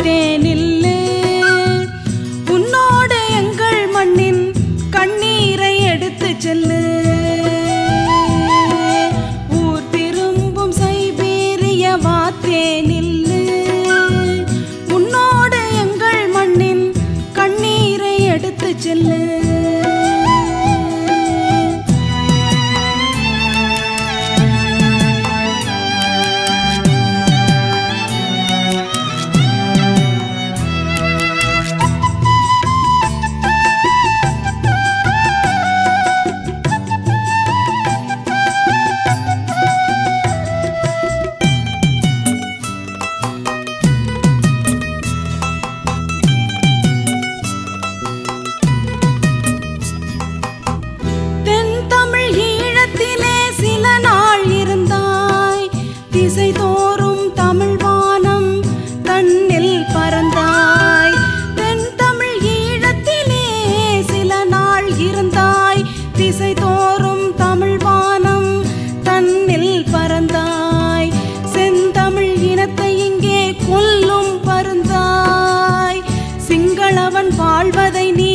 பார்த்தே நில்லு. உன்னோடு எங்கள் மண்ணின் கண்ணீரை எடுத்து செல்லு. ஊர் திரும்பும் சைபீரிய வாத்தே நில்லு. உன்னோடு எங்கள் மண்ணின் கண்ணீரை எடுத்து செல்லு. திசை தோறும் தமிழ் வானம் தன்னில் பறந்தாய். தென் தமிழ் ஈழத்திலே சில நாள் இருந்தாய். திசை தோறும் தமிழ் வானம் தன்னில் பறந்தாய். செந்தமிழ் இனத்தை இங்கே கொல்லும் பருந்தாய். சிங்களவன் வாழ்வதை நீ